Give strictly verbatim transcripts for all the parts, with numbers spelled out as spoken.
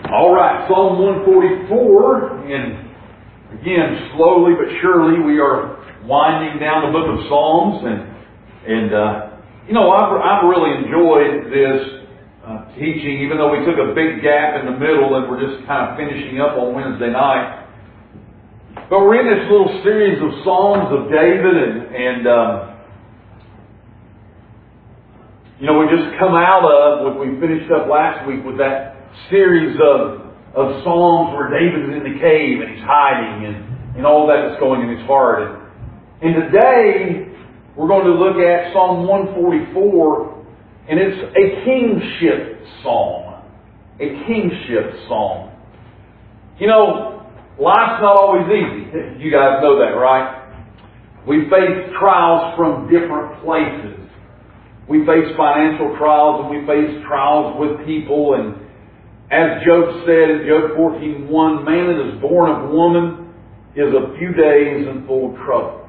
All right, Psalm one forty-four, and again, slowly but surely, we are winding down the book of Psalms, and and uh, you know, I've I've really enjoyed this uh, teaching, even though we took a big gap in the middle, and we're just kind of finishing up on Wednesday night. But we're in this little series of Psalms of David, and and um, you know, we just come out of what we finished up last week with that series of of Psalms where David is in the cave and he's hiding and, and all that that's going in his heart. And, and today we're going to look at Psalm one forty-four, and it's a kingship psalm. A kingship psalm. You know, life's not always easy. You guys know that, right? We face trials from different places. We face financial trials and we face trials with people, and as Job said in Job fourteen one, man that is born of woman is a few days and full of trouble.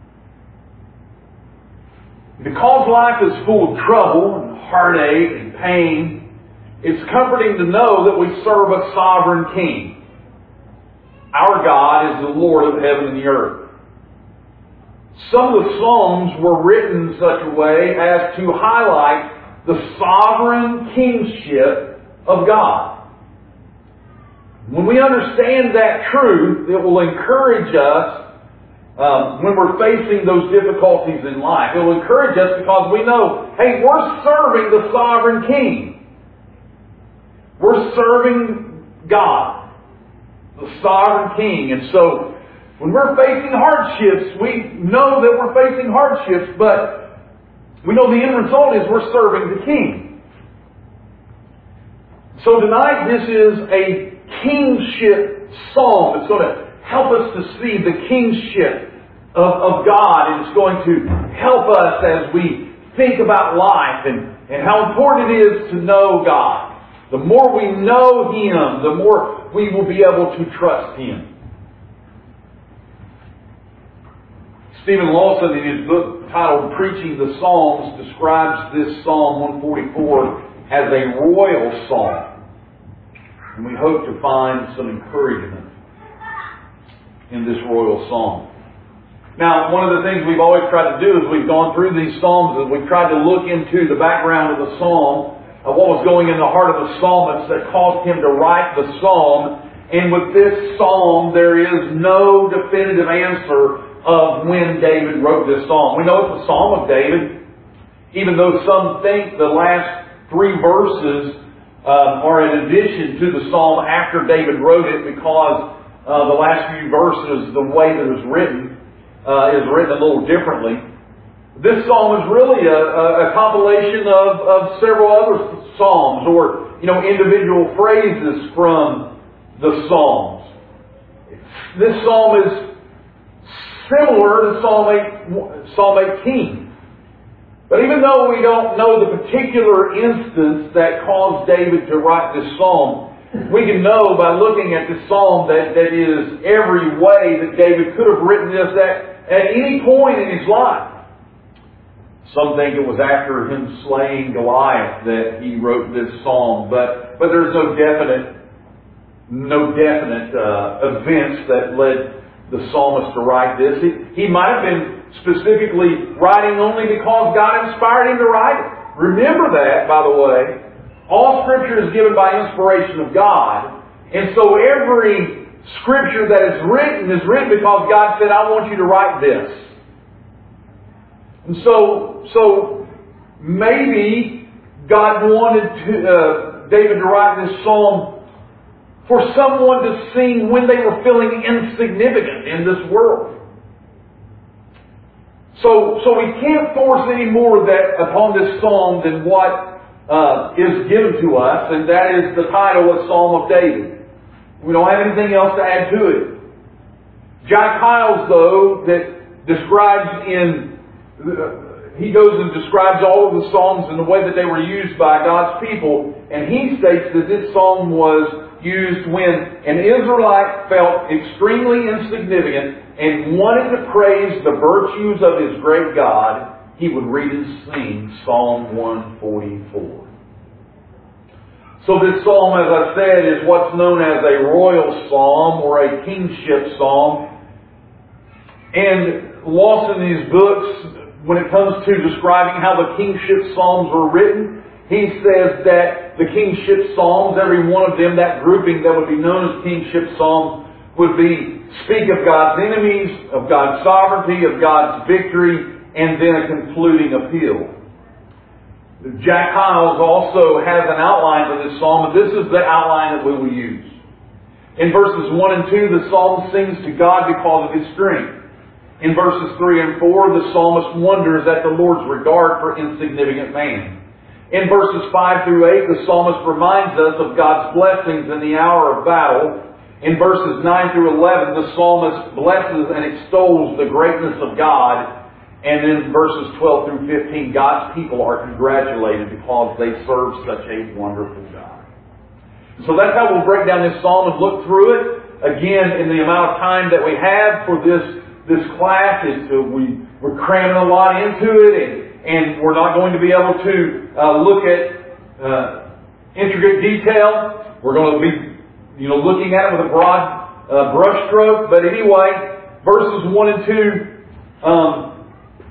Because life is full of trouble and heartache and pain, it's comforting to know that we serve a sovereign King. Our God is the Lord of heaven and the earth. Some of the Psalms were written in such a way as to highlight the sovereign kingship of God. When we understand that truth, it will encourage us um, when we're facing those difficulties in life. It will encourage us because we know, hey, we're serving the sovereign King. We're serving God, the sovereign King. And so, when we're facing hardships, we know that we're facing hardships, but we know the end result is we're serving the King. So tonight, this is a kingship psalm. It's going to help us to see the kingship of, of God, and it's going to help us as we think about life and, and how important it is to know God. The more we know Him, the more we will be able to trust Him. Stephen Lawson, in his book titled Preaching the Psalms, describes this Psalm one forty-four as a royal psalm. And we hope to find some encouragement in this royal psalm. Now, one of the things we've always tried to do as we've gone through these psalms is we've tried to look into the background of the psalm, of what was going in the heart of the psalmist that caused him to write the psalm. And with this psalm, there is no definitive answer of when David wrote this psalm. We know it's a psalm of David, even though some think the last three verses Um, are in addition to the psalm after David wrote it, because uh, the last few verses, the way that it was written, uh, is written a little differently. This psalm is really a, a compilation of, of several other psalms, or you know, individual phrases from the psalms. This psalm is similar to Psalm eight, Psalm eighteen. But even though we don't know the particular instance that caused David to write this psalm, we can know by looking at this psalm that that is every way that David could have written this at, at any point in his life. Some think it was after him slaying Goliath that he wrote this psalm, but but there's no definite no definite uh, events that led the psalmist to write this. He, he might have been specifically writing only because God inspired him to write it. Remember that, by the way. All Scripture is given by inspiration of God. And so every Scripture that is written is written because God said, I want you to write this. And so, so maybe God wanted to, uh, David to write this psalm for someone to sing when they were feeling insignificant in this world. So, so we can't force any more that upon this psalm than what uh, is given to us, and that is the title of Psalm of David. We don't have anything else to add to it. Jack Hyles, though, that describes in, uh, he goes and describes all of the psalms in the way that they were used by God's people, and he states that this psalm was used when an Israelite felt extremely insignificant and wanted to praise the virtues of his great God. He would read and sing Psalm one forty-four. So this psalm, as I said, is what's known as a royal psalm or a kingship psalm. And Lawson in his books, when it comes to describing how the kingship psalms were written, he says that the kingship psalms, every one of them, that grouping that would be known as kingship psalms, would be speak of God's enemies, of God's sovereignty, of God's victory, and then a concluding appeal. Jack Hyles also has an outline for this psalm, and this is the outline that we will use. In verses one and two, the psalm sings to God because of His strength. In verses three and four, the psalmist wonders at the Lord's regard for insignificant man. In verses five through eight, the psalmist reminds us of God's blessings in the hour of battle. In verses nine through eleven, the psalmist blesses and extols the greatness of God. And in verses twelve through fifteen, God's people are congratulated because they serve such a wonderful God. So that's how we'll break down this psalm and look through it. Again, in the amount of time that we have for this This class, is to, we, we're cramming a lot into it, and, and we're not going to be able to uh, look at uh, intricate detail. We're going to be, you know, looking at it with a broad uh, brush stroke. But anyway, verses one and two, um,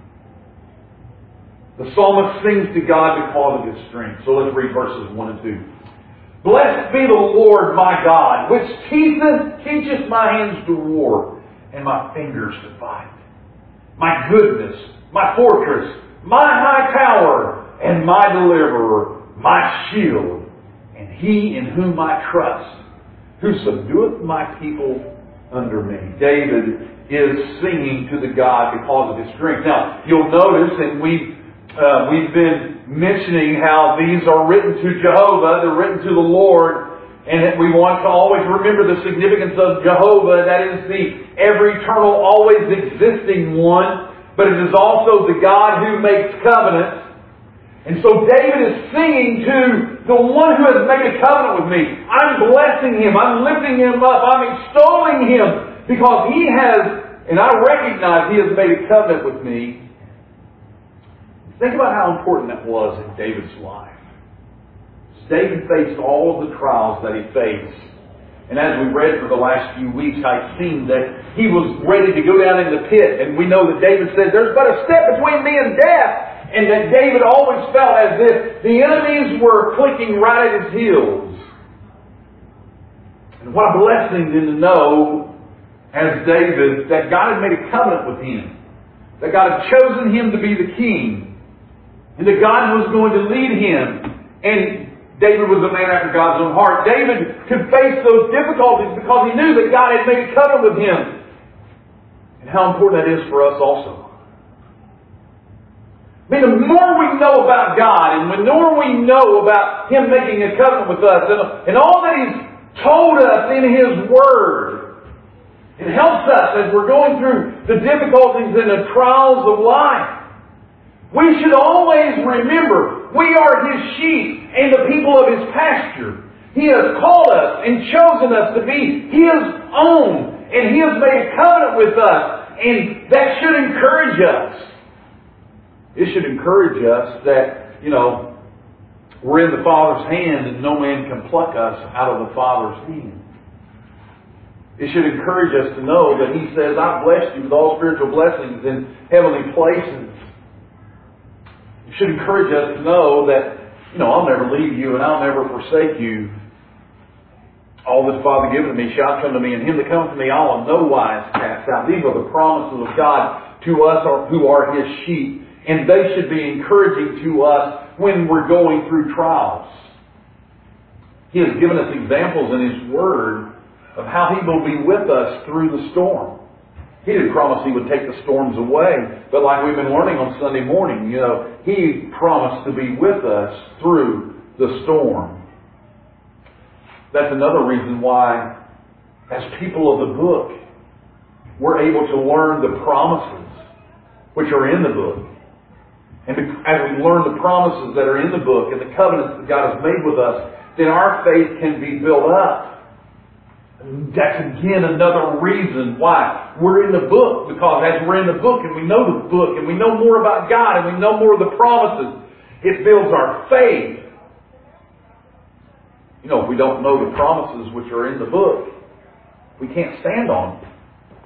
the psalmist sings to God because of His strength. So let's read verses one and two. Blessed be the Lord my God, which teacheth, teacheth my hands to war, and my fingers to fight. My goodness, my fortress, my high tower, and my deliverer, my shield, and He in whom I trust, who subdueth my people under me. David is singing to the God because of his strength. Now, you'll notice, and we've, uh, we've been mentioning how these are written to Jehovah, they're written to the Lord, and that we want to always remember the significance of Jehovah. That is the ever-eternal, always existing one. But it is also the God who makes covenants. And so David is singing to the one who has made a covenant with me. I'm blessing Him. I'm lifting Him up. I'm extolling Him. Because He has, and I recognize He has made a covenant with me. Think about how important that was in David's life. David faced all of the trials that he faced. And as we read for the last few weeks, it seemed that he was ready to go down in the pit. And we know that David said, there's but a step between me and death. And that David always felt as if the enemies were clicking right at his heels. And what a blessing then to know, as David, that God had made a covenant with him. That God had chosen him to be the king. And that God was going to lead him. And David was a man after God's own heart. David could face those difficulties because he knew that God had made a covenant with him. And how important that is for us also. I mean, the more we know about God, and the more we know about Him making a covenant with us, and, and all that He's told us in His Word, it helps us as we're going through the difficulties and the trials of life. We should always remember, we are His sheep and the people of His pasture. He has called us and chosen us to be His own. And He has made a covenant with us. And that should encourage us. It should encourage us that, you know, we're in the Father's hand and no man can pluck us out of the Father's hand. It should encourage us to know that He says, I've blessed you with all spiritual blessings in heavenly places. It should encourage us to know that, you know, I'll never leave you and I'll never forsake you. All that the Father given to me shall come to me, and him that comes to me I'll in no wise cast out. These are the promises of God to us who are His sheep. And they should be encouraging to us when we're going through trials. He has given us examples in His Word of how He will be with us through the storm. He didn't promise He would take the storms away, but like we've been learning on Sunday morning, you know, He promised to be with us through the storm. That's another reason why, as people of the book, we're able to learn the promises which are in the book. And as we learn the promises that are in the book and the covenants that God has made with us, then our faith can be built up. That's again another reason why we're in the book. Because as we're in the book and we know the book and we know more about God and we know more of the promises, it builds our faith. You know, if we don't know the promises which are in the book, we can't stand on them.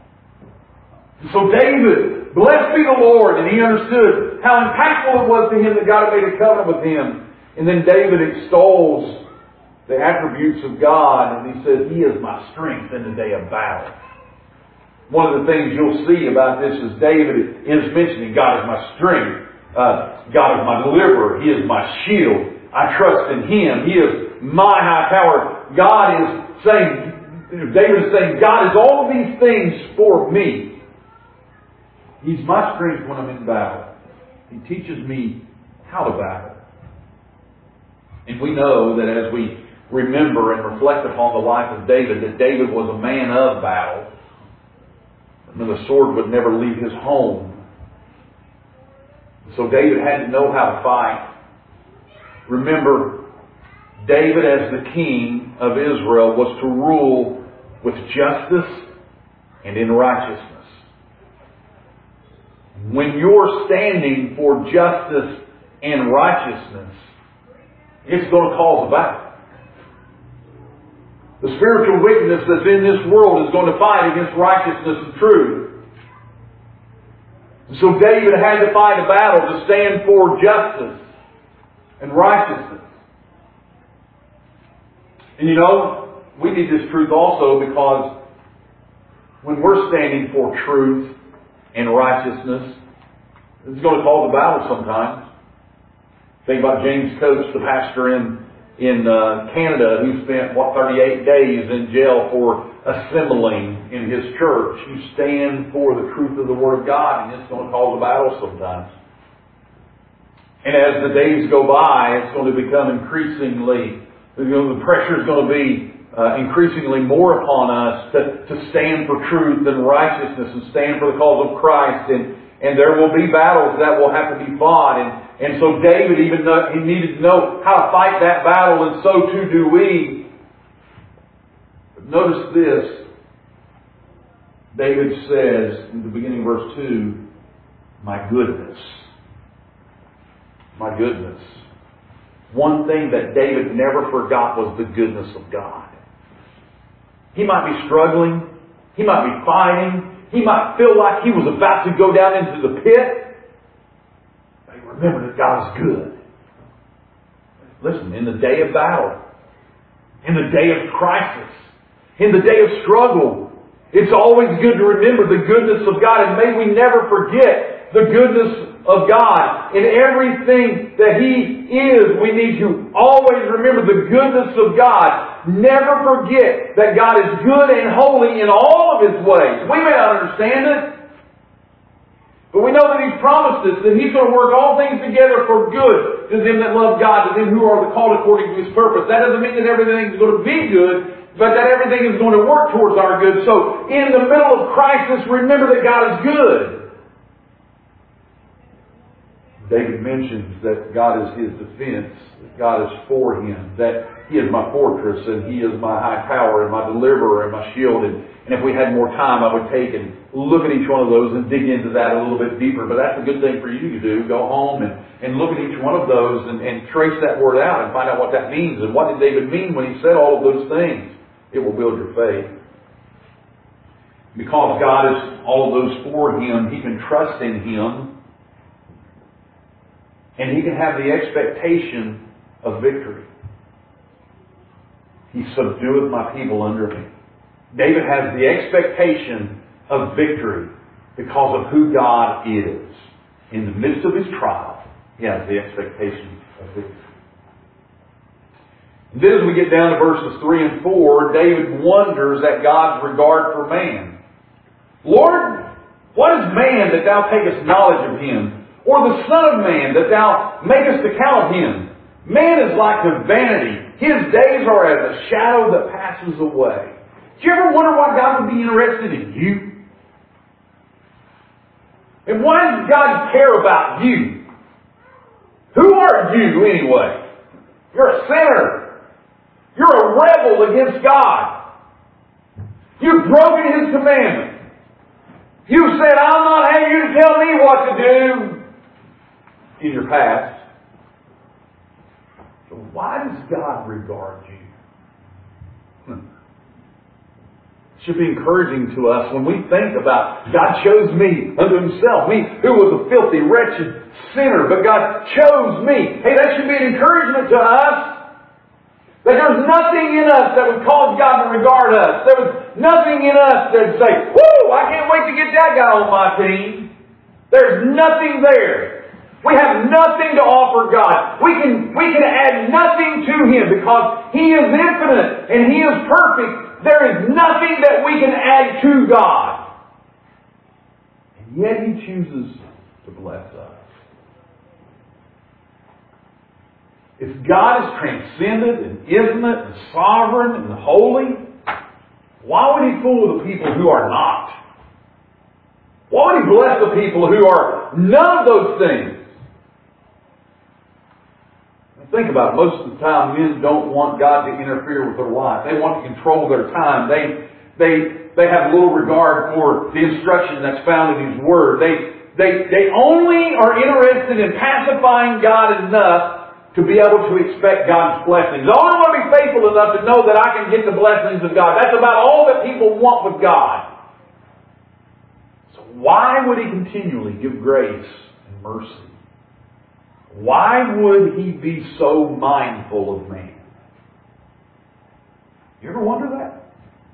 So David, blessed be the Lord, and he understood how impactful it was to him that God had made a covenant with him. And then David extols the attributes of God, and he says, He is my strength in the day of battle. One of the things you'll see about this is David is mentioning God is my strength. Uh, God is my deliverer. He is my shield. I trust in Him. He is my high tower. God is saying, David is saying, God is all of these things for me. He's my strength when I'm in battle. He teaches me how to battle. And we know that as we remember and reflect upon the life of David, that David was a man of battle. And the sword would never leave his home. So David had to know how to fight. Remember, David as the king of Israel was to rule with justice and in righteousness. When you're standing for justice and righteousness, it's going to cause a battle. The spiritual wickedness that's in this world is going to fight against righteousness and truth. So David had to fight a battle to stand for justice and righteousness. And you know, we need this truth also because when we're standing for truth and righteousness, it's going to cause a battle sometimes. Think about James Coates, the pastor in in uh, Canada, who spent, what, thirty-eight days in jail for assembling in his church. You stand for the truth of the Word of God, and it's going to cause a battle sometimes. And as the days go by, it's going to become increasingly, you know, the pressure is going to be uh, increasingly more upon us to, to stand for truth and righteousness and stand for the cause of Christ. And, and there will be battles that will have to be fought. And, and so David even know, he needed to know how to fight that battle, and so too do we. But notice this. David says in the beginning of verse two, my goodness. My goodness. One thing that David never forgot was the goodness of God. He might be struggling. He might be fighting. He might feel like he was about to go down into the pit. But he remembered that God is good. Listen, in the day of battle, in the day of crisis, in the day of struggle, it's always good to remember the goodness of God. And may we never forget the goodness of God. In everything that He is, we need to always remember the goodness of God. Never forget that God is good and holy in all of His ways. We may not understand it, but we know that He's promised us that He's going to work all things together for good to them that love God, to them who are called according to His purpose. That doesn't mean that everything is going to be good, but that everything is going to work towards our good. So, in the middle of crisis, remember that God is good. David mentions that God is his defense, that God is for him, that He is my fortress, and He is my high tower, and my deliverer, and my shield. And, and if we had more time, I would take and look at each one of those and dig into that a little bit deeper. But that's a good thing for you to do. Go home and, and look at each one of those and, and trace that word out and find out what that means. And what did David mean when he said all of those things? It will build your faith. Because God is all of those for him, he can trust in Him. And he can have the expectation of victory. He subdueth my people under me. David has the expectation of victory because of who God is. In the midst of his trial, he has the expectation of victory. And then as we get down to verses three and four, David wonders at God's regard for man. Lord, what is man that thou takest knowledge of him? Or the Son of Man, that thou makest to count him? Man is like to vanity. His days are as a shadow that passes away. Do you ever wonder why God would be interested in you? And why does God care about you? Who are you anyway? You're a sinner. You're a rebel against God. You've broken His commandment. You've said, I'm not having you to tell me what to do. In your past. So why does God regard you? It should be encouraging to us when we think about God chose me unto Himself. Me who was a filthy, wretched sinner, but God chose me. Hey, that should be an encouragement to us. That there's nothing in us that would cause God to regard us. There was nothing in us that would say, whoo, I can't wait to get that guy on my team. There's nothing there. We have nothing to offer God. We can, we can add nothing to Him because He is infinite and He is perfect. There is nothing that we can add to God. And yet He chooses to bless us. If God is transcendent and infinite and sovereign and holy, why would He fool the people who are not? Why would He bless the people who are none of those things? Think about it. Most of the time, men don't want God to interfere with their life. They want to control their time. They they they have little regard for the instruction that's found in His Word. They they they only are interested in pacifying God enough to be able to expect God's blessings. I only want to be faithful enough to know that I can get the blessings of God. That's about all that people want with God. So why would He continually give grace and mercy? Why would He be so mindful of man? You ever wonder that?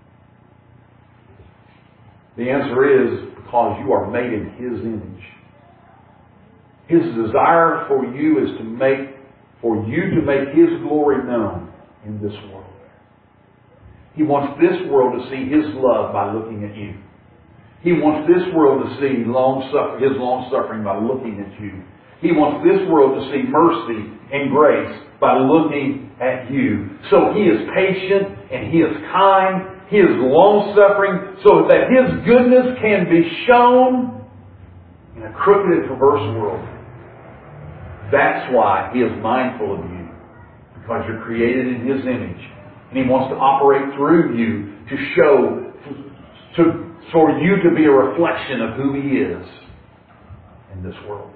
The answer is because you are made in His image. His desire for you is to make, for you to make His glory known in this world. He wants this world to see His love by looking at you. He wants this world to see long suffer, His long suffering by looking at you. He wants this world to see mercy and grace by looking at you. So He is patient and He is kind. He is long-suffering so that His goodness can be shown in a crooked and perverse world. That's why He is mindful of you. Because you're created in His image. And He wants to operate through you to show, to, for you to be a reflection of who He is in this world.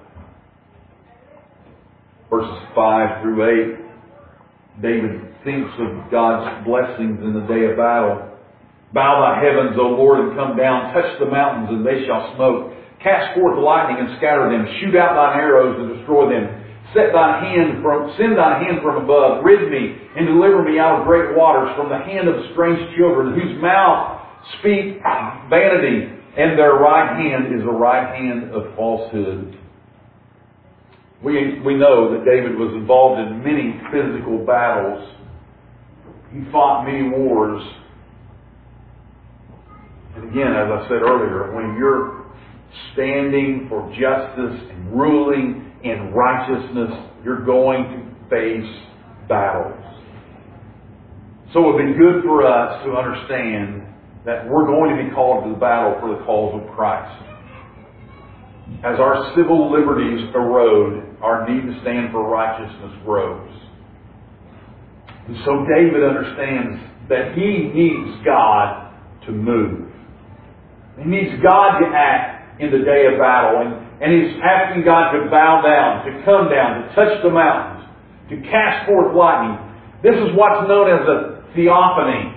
Verses five through eight, David thinks of God's blessings in the day of battle. Bow thy heavens, O Lord, and come down. Touch the mountains, and they shall smoke. Cast forth lightning and scatter them. Shoot out thine arrows and destroy them. Set thine hand from, send thine hand from above. Rid me and deliver me out of great waters, from the hand of strange children, whose mouth speak vanity, and their right hand is a right hand of falsehood. We, we know that David was involved in many physical battles. He fought many wars. And again, as I said earlier, when you're standing for justice and ruling in righteousness, you're going to face battles. So it would be good for us to understand that we're going to be called to the battle for the cause of Christ. As our civil liberties erode, our need to stand for righteousness grows. And so David understands that he needs God to move. He needs God to act in the day of battle. And, and he's asking God to bow down, to come down, to touch the mountains, to cast forth lightning. This is what's known as a theophany.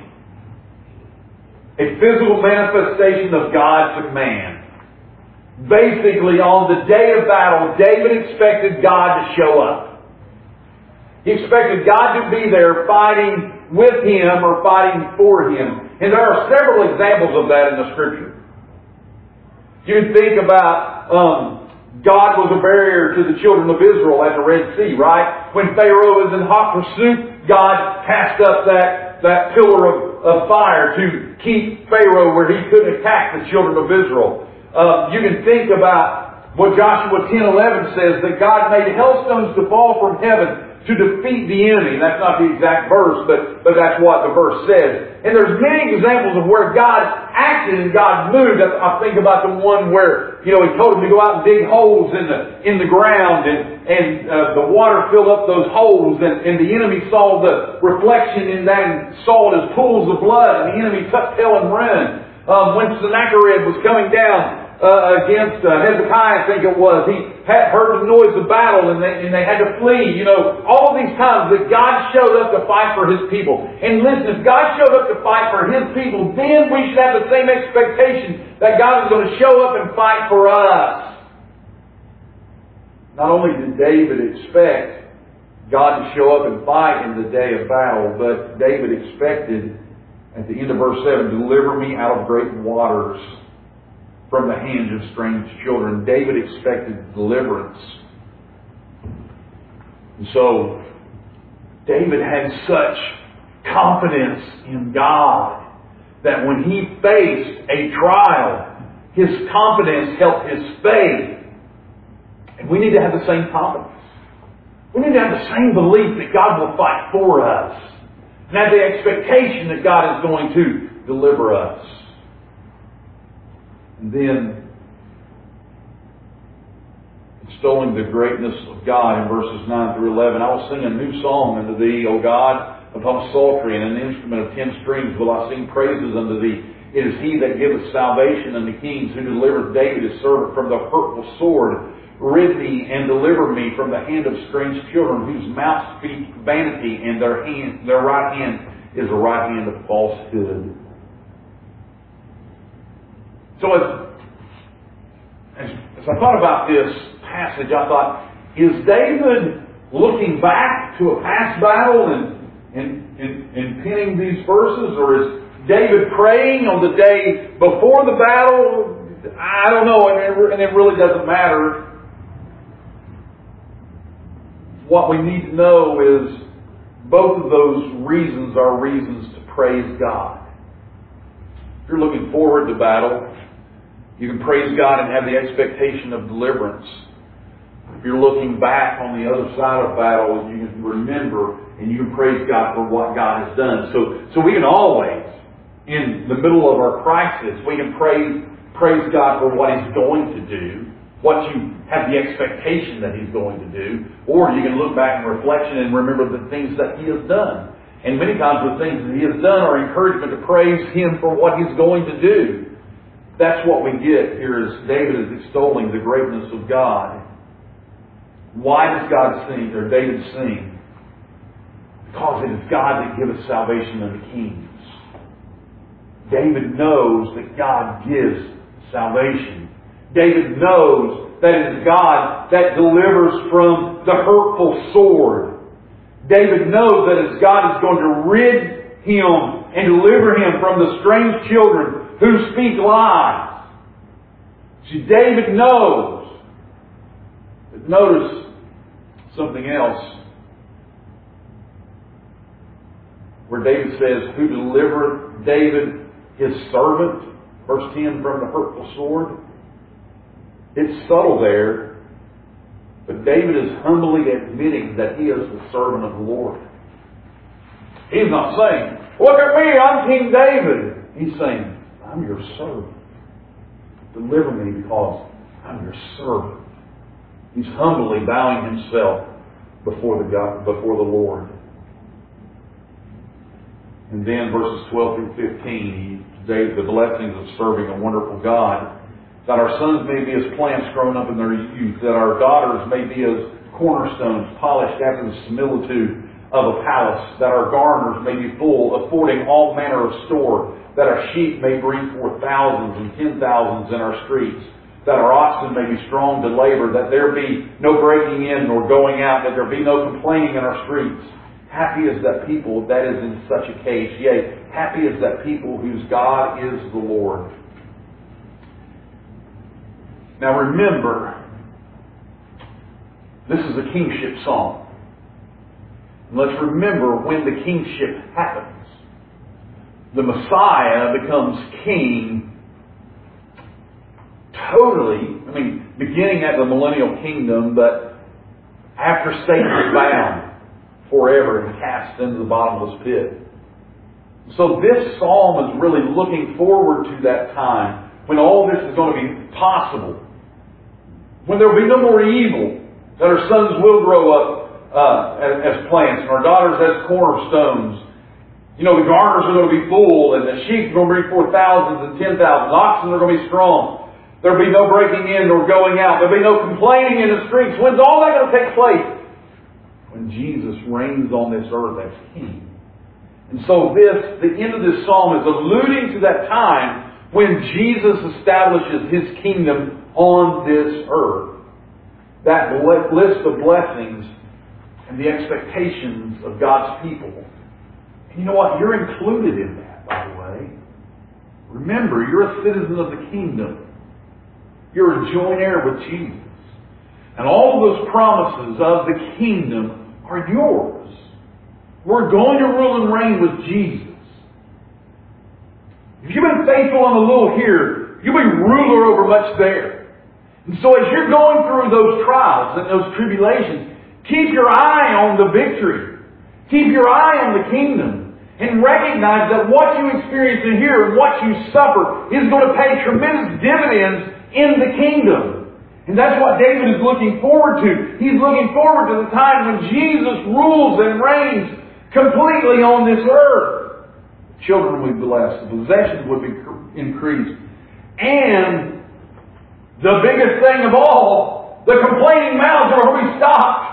A physical manifestation of God to man. Basically, on the day of battle, David expected God to show up. He expected God to be there fighting with him or fighting for him. And there are several examples of that in the Scripture. You can think about um, God was a barrier to the children of Israel at the Red Sea, right? When Pharaoh was in hot pursuit, God cast up that, that pillar of, of fire to keep Pharaoh where he couldn't attack the children of Israel. Uh, you can think about what Joshua ten eleven says, that God made hailstones to fall from heaven to defeat the enemy. That's not the exact verse, but, but that's what the verse says. And there's many examples of where God acted and God moved. I think about the one where, you know, He told him to go out and dig holes in the in the ground, and, and uh, the water filled up those holes, and, and the enemy saw the reflection in that and saw it as pools of blood, and the enemy tucked tail and ran. Um, when Sennacherib was coming down uh, against uh, Hezekiah, I think it was, he had heard the noise of battle and they, and they had to flee. You know, all of these times that God showed up to fight for His people. And listen, if God showed up to fight for His people, then we should have the same expectation that God is going to show up and fight for us. Not only did David expect God to show up and fight in the day of battle, but David expected, at the end of verse seven, deliver me out of great waters from the hands of strange children. David expected deliverance. And so, David had such confidence in God that when he faced a trial, his confidence helped his faith. And we need to have the same confidence. We need to have the same belief that God will fight for us. And have the expectation that God is going to deliver us. And then, extolling the greatness of God in verses nine through eleven. I will sing a new song unto Thee, O God, upon a psaltery and an instrument of ten strings will I sing praises unto Thee. It is He that giveth salvation unto kings, who delivereth David his servant from the hurtful sword. Rid me and deliver me from the hand of strange children, whose mouth speak vanity, and their hand, their right hand is a right hand of falsehood. So as, as, as I thought about this passage, I thought, is David looking back to a past battle and, and, and, and penning these verses? Or is David praying on the day before the battle? I don't know, and it, and it really doesn't matter. What we need to know is both of those reasons are reasons to praise God. If you're looking forward to battle, you can praise God and have the expectation of deliverance. If you're looking back on the other side of battle, you can remember and you can praise God for what God has done. So, so we can always, in the middle of our crisis, we can praise, praise God for what He's going to do, what you have the expectation that He's going to do, or you can look back in reflection and remember the things that He has done. And many times the things that He has done are encouragement to praise Him for what He's going to do. That's what we get here as David is extolling the greatness of God. Why does God sing, or David sing? Because it is God that giveth salvation unto kings. David knows that God gives salvation. David knows that it is God that delivers from the hurtful sword. David knows that it's God is going to rid him and deliver him from the strange children who speak lies. See, David knows. But notice something else. Where David says, who delivered David his servant, verse ten, from the hurtful sword. It's subtle there, but David is humbly admitting that he is the servant of the Lord. He's not saying, look at me, I'm King David. He's saying, I'm your servant. Deliver me because I'm your servant. He's humbly bowing himself before the God, before the Lord. And then verses twelve through fifteen, David, the blessings of serving a wonderful God. That our sons may be as plants grown up in their youth, that our daughters may be as cornerstones polished after the similitude of a palace, that our garners may be full, affording all manner of store, that our sheep may bring forth thousands and ten thousands in our streets, that our oxen may be strong to labor, that there be no breaking in nor going out, that there be no complaining in our streets. Happy is that people that is in such a case, yea, happy is that people whose God is the Lord. Now remember, this is a kingship song. And let's remember when the kingship happens. The Messiah becomes king totally, I mean, beginning at the millennial kingdom, but after Satan is bound forever and cast into the bottomless pit. So this psalm is really looking forward to that time when all this is going to be possible. When there will be no more evil, that our sons will grow up uh, as, as plants and our daughters as cornerstones. You know, the garners are going to be full and the sheep are going to bring forth thousands and ten thousands. Oxen are going to be strong. There'll be no breaking in or going out. There'll be no complaining in the streets. When's all that going to take place? When Jesus reigns on this earth as King. And so this, the end of this psalm is alluding to that time when Jesus establishes His kingdom on this earth. That list of blessings and the expectations of God's people. And you know what? You're included in that, by the way. Remember, you're a citizen of the kingdom. You're a joint heir with Jesus. And all of those promises of the kingdom are yours. We're going to rule and reign with Jesus. If you've been faithful in a little here, you'll be ruler over much there. And so as you're going through those trials and those tribulations, keep your eye on the victory. Keep your eye on the kingdom. And recognize that what you experience in here and what you suffer is going to pay tremendous dividends in the kingdom. And that's what David is looking forward to. He's looking forward to the time when Jesus rules and reigns completely on this earth. Children would be blessed. The possessions would be increased. And the biggest thing of all, the complaining mouths are going to be stopped.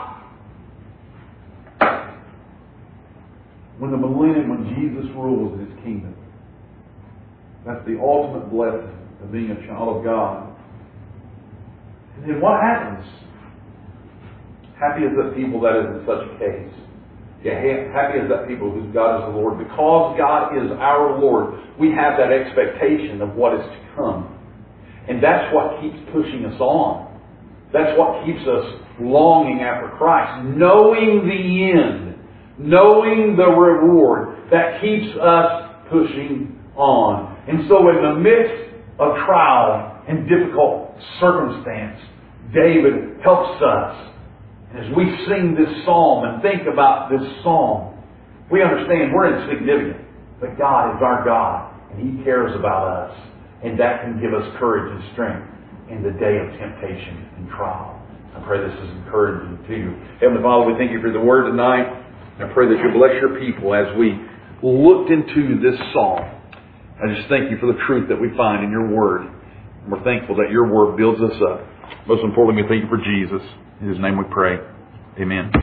When the millennium, when Jesus rules in His kingdom. That's the ultimate blessing of being a child of God. And then what happens? Happy is that people that is in such a case. Yeah, happy is that people whose God is the Lord. Because God is our Lord, we have that expectation of what is to come. And that's what keeps pushing us on. That's what keeps us longing after Christ. Knowing the end. Knowing the reward. That keeps us pushing on. And so in the midst of trial and difficult circumstance, David helps us. As we sing this psalm and think about this psalm, we understand we're insignificant. But God is our God. And He cares about us. And that can give us courage and strength in the day of temptation and trial. I pray this is encouraging to you. Heavenly Father, we thank You for the Word tonight. I pray that You bless Your people as we looked into this psalm. I just thank You for the truth that we find in Your Word. And we're thankful that Your Word builds us up. Most importantly, we thank You for Jesus. In His name we pray. Amen.